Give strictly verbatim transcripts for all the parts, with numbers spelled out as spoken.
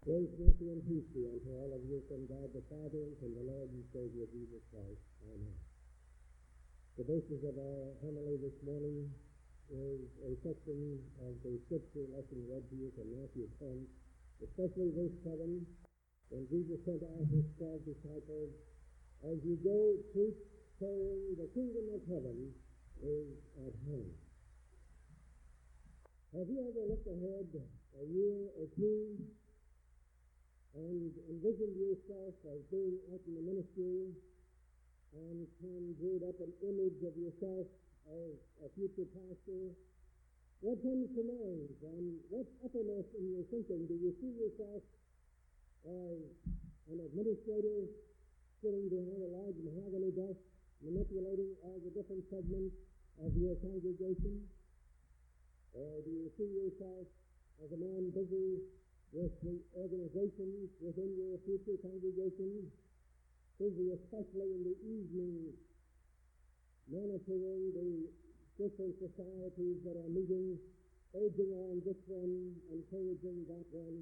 Grace, mercy, and peace be unto all of you from God the Father and from the Lord and Savior Jesus Christ. Amen. The basis of our homily this morning is a section of the scripture lesson read to you from Matthew ten, especially verse seven, when Jesus said to his twelve disciples, "As you go, preach, saying, the kingdom of heaven is at hand." Have you ever looked ahead a year or two and envisioned yourself as being out in the ministry and conjured up an image of yourself as a future pastor? What comes to mind and what's uppermost in your thinking? Do you see yourself as an administrator sitting behind a large mahogany desk, manipulating all the different segments of your congregation? Or do you see yourself as a man busy with the organizations within your future congregation, busy especially in the evening, monitoring the different societies that are meeting, urging on this one, encouraging that one?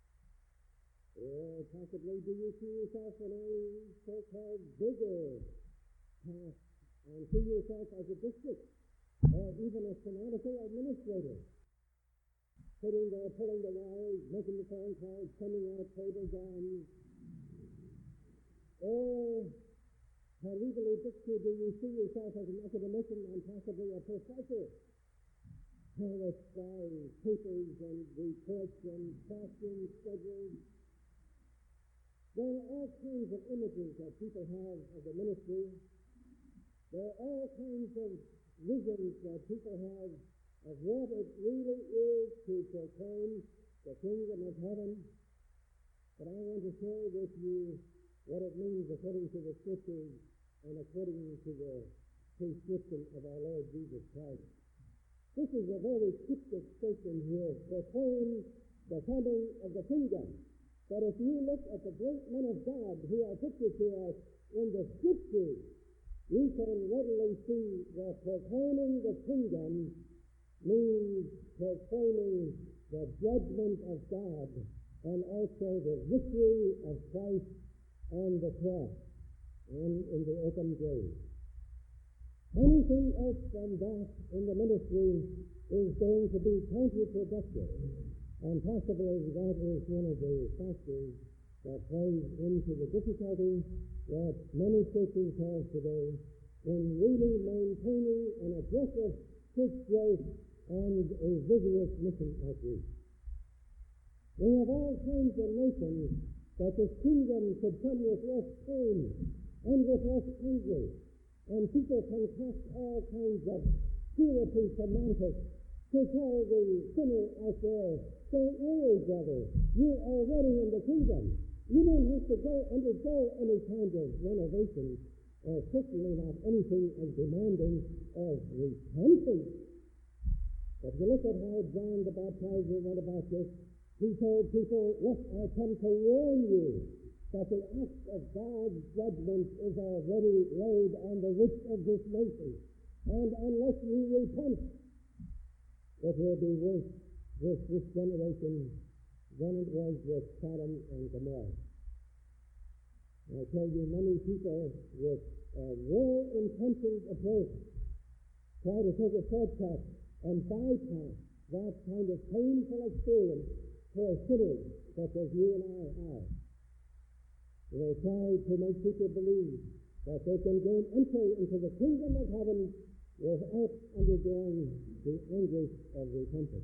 Or possibly do you see yourself in a so-called bigger task and see yourself as a district or even a synodical administrator, sitting there pulling the wires, making the phone calls, sending out cablegrams? Or, had we believed picture, do you see yourself as an academician and possibly a professor, harassed by papers and reports and classroom schedules? There are all kinds of images that people have of the ministry. There are all kinds of visions that people have of what it really is to proclaim the kingdom of heaven. But I want to share with you what it means according to the scriptures and according to the prescription of our Lord Jesus Christ. This is a very cryptic statement here, proclaim the coming of the kingdom. But if you look at the great men of God who are pictured to us in the scriptures, you can readily see that proclaiming the kingdom means proclaiming the judgment of God and also the victory of Christ on the cross and in the open grave. Anything else than that in the ministry is going to be counterproductive, and possibly that is one of the factors that plays into the difficulty that many churches have today in really maintaining an aggressive church growth and a vigorous mission outreach. We have all kinds of notions that the kingdom could come with less pain and with less anguish, and people can cast all kinds of purity semantics to tell the sinner out there, "Don't worry, brother, you're already in the kingdom. You don't have to go undergo any kind of renovation, or certainly not anything as demanding as repentance." But if you look at how John the Baptizer went about this, he told people, "Look, I come to warn you that the axe of God's judgment is already laid on the rich of this nation, and unless you repent, it will be worse with this generation than it was with Sodom and Gomorrah." I tell you, many people with a well-intentioned approach try to take a shortcut and bypass that kind of painful experience for sinners such as you and I are. They try to make people believe that they can gain entry into the kingdom of heaven without undergoing the anguish of repentance.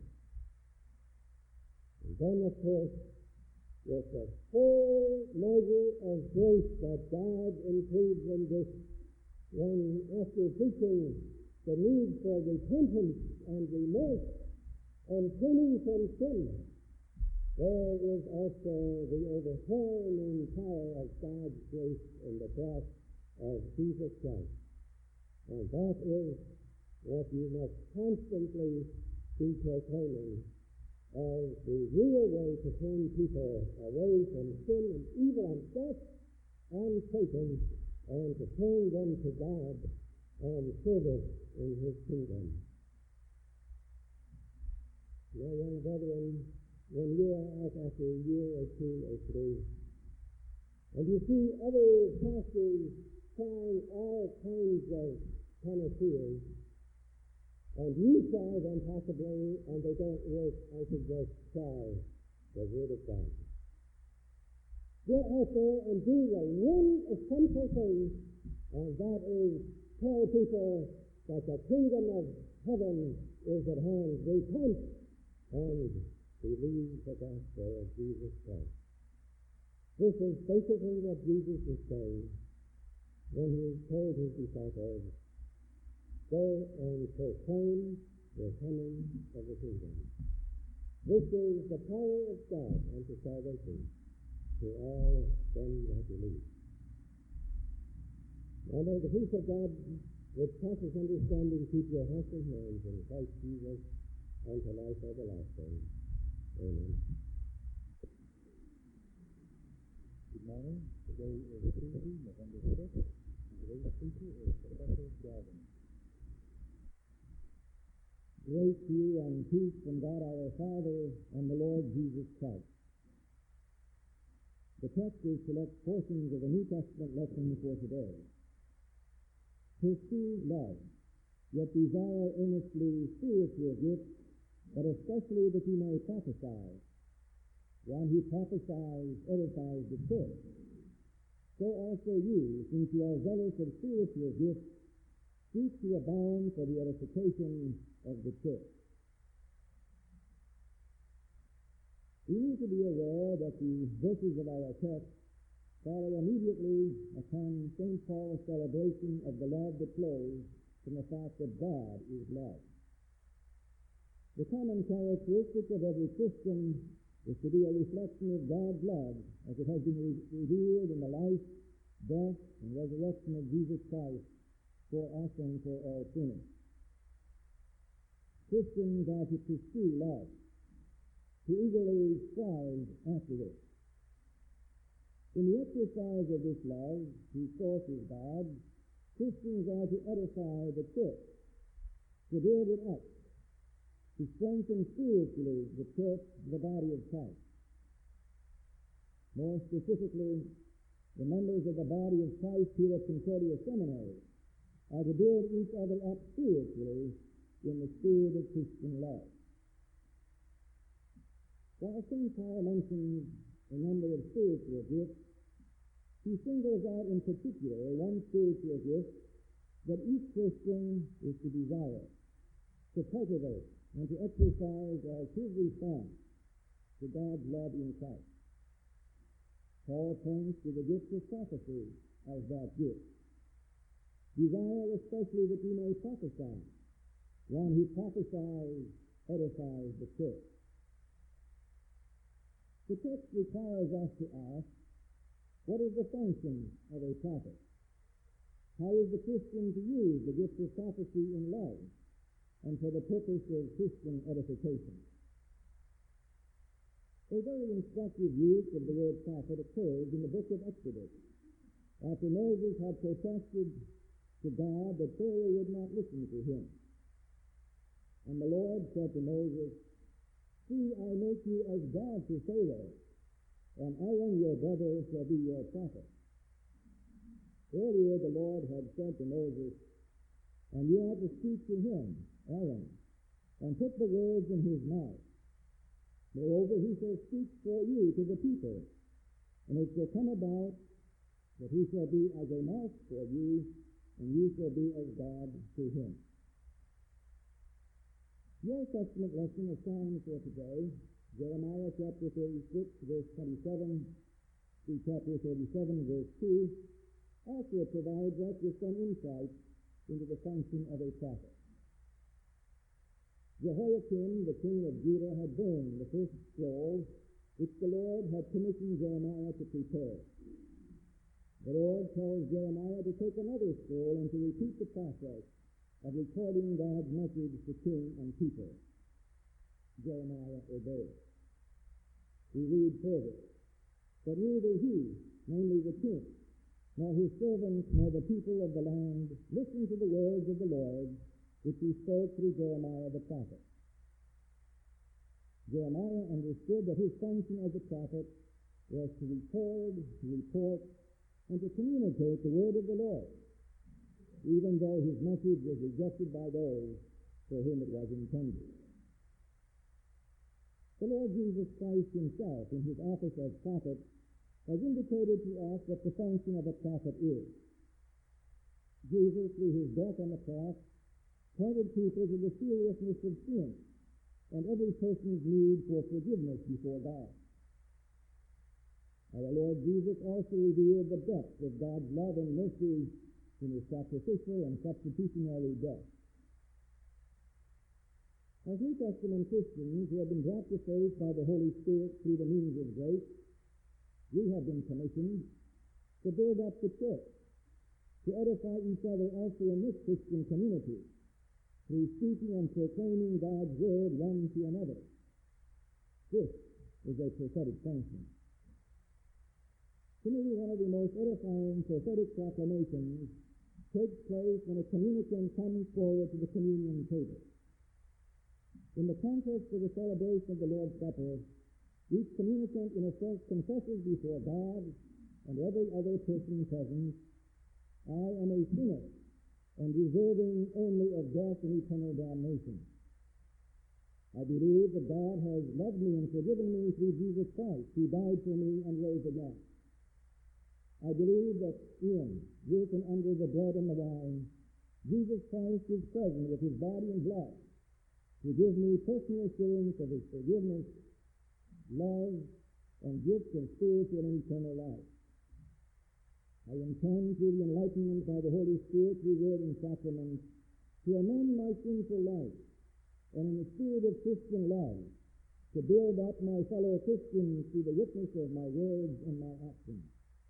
And then, of course, with the full measure of grace that God includes in this, when after preaching the need for repentance and remorse and turning from sin, there is also the overwhelming power of God's grace in the cross of Jesus Christ. And that is what you must constantly be proclaiming as the real way to turn people away from sin and evil and death and Satan, and to turn them to God and service in His kingdom. My young brethren, when you are out after a year or two or three, and you see other pastors trying all kinds of panaceas, and you try them possibly, and they don't work, I suggest try the Word of God. Get out there and do the one essential thing, and that is tell people that the kingdom of heaven is at hand. Repent and believe the gospel of Jesus Christ. This is basically what Jesus is saying when he told his disciples, go and proclaim the coming of the kingdom. This is the power of God unto salvation to all them that believe. Now may the peace of God, which passes understanding, keep your hearts and hands in Christ Jesus unto life everlasting. Amen. Good morning. Today is Tuesday, November sixth. Today's speaker is Professor Galvin. Grace to you and peace from God our Father and the Lord Jesus Christ. The text is select portions of the New Testament lesson for today. Pursue love, yet desire earnestly spiritual gifts, but especially that you may prophesy. While he prophesies, edifies the church. So also you, since you are zealous of spiritual gifts, seek to abound for the edification of the church. We need to be aware that the verses of our text follow immediately upon Saint Paul's celebration of the love that flows from the fact that God is love. The common characteristic of every Christian is to be a reflection of God's love as it has been re- revealed in the life, death, and resurrection of Jesus Christ for us and for all sinners. Christians are to pursue love, to eagerly strive after it. In the exercise of this love, whose source is God, Christians are to edify the church, to build it up, to strengthen spiritually the church, the body of Christ. More specifically, the members of the body of Christ here at Concordia Seminary are to build each other up spiritually in the spirit of Christian love. While Saint Paul mentions a number of spiritual gifts, he singles out in particular one spiritual gift that each Christian is to desire, to cultivate, and to exercise as his response to God's love in Christ. Paul points to the gift of prophecy as that gift. Desire especially that you may prophesy. One who prophesies edifies the church. The text requires us to ask, what is the function of a prophet? How is the Christian to use the gift of prophecy in love and for the purpose of Christian edification? A very instructive use of the word prophet occurs in the book of Exodus, after Moses had protested to God that Pharaoh would not listen to him. And the Lord said to Moses, see, I make you as God to Pharaoh, and Aaron your brother shall be your prophet. Earlier the Lord had said to Moses, and you are to speak to him, Aaron, and put the words in his mouth. Moreover, he shall speak for you to the people, and it shall come about that he shall be as a mouth for you, and you shall be as God to him. The Old Testament lesson assigned for today, Jeremiah chapter thirty-six, verse twenty-seven, through chapter thirty-seven, verse two, also provides us with some insight into the function of a prophet. Jehoiakim, the king of Judah, had burned the first scroll which the Lord had commissioned Jeremiah to prepare. The Lord tells Jeremiah to take another scroll and to repeat the process of recording God's message to king and people. Jeremiah obeyed. We read further, but neither he, namely the king, nor his servants, nor the people of the land listened to the words of the Lord, which he spoke through Jeremiah the prophet. Jeremiah understood that his function as a prophet was to record, to report, and to communicate the word of the Lord, even though his message was rejected by those for whom it was intended. The Lord Jesus Christ himself, in his office as prophet, has indicated to us what the function of a prophet is. Jesus, through his death on the cross, pointed people to the seriousness of sin and every person's need for forgiveness before God. Our Lord Jesus also revealed the depth of God's love and mercy in his sacrificial and substitutionary death. As New Testament Christians who have been brought to faith by the Holy Spirit through the means of grace, we have been commissioned to build up the church, to edify each other also in this Christian community, through speaking and proclaiming God's word one to another. This is a prophetic function. To me, one of the most edifying prophetic proclamations takes place when a communicant comes forward to the communion table. In the context of the celebration of the Lord's Supper, each communicant, in a sense, confesses before God and every other person present, I am a sinner and deserving only of death and eternal damnation. I believe that God has loved me and forgiven me through Jesus Christ, who died for me and rose again. I believe that in, with, and under the bread and the wine, Jesus Christ is present with his body and blood to give me personal assurance of his forgiveness, love, and gift of spiritual and eternal life. I intend, through the enlightenment by the Holy Spirit through word and sacrament, to amend my sinful life, and in the spirit of Christian love, to build up my fellow Christians through the witness of my words and my actions.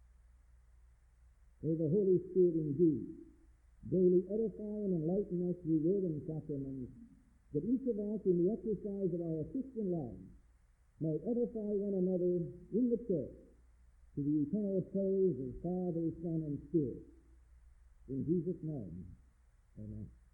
May the Holy Spirit indeed daily edify and enlighten us through word and sacrament, that each of us in the exercise of our Christian life may edify one another in the church to the eternal praise of Father, Son, and Spirit. In Jesus' name, amen.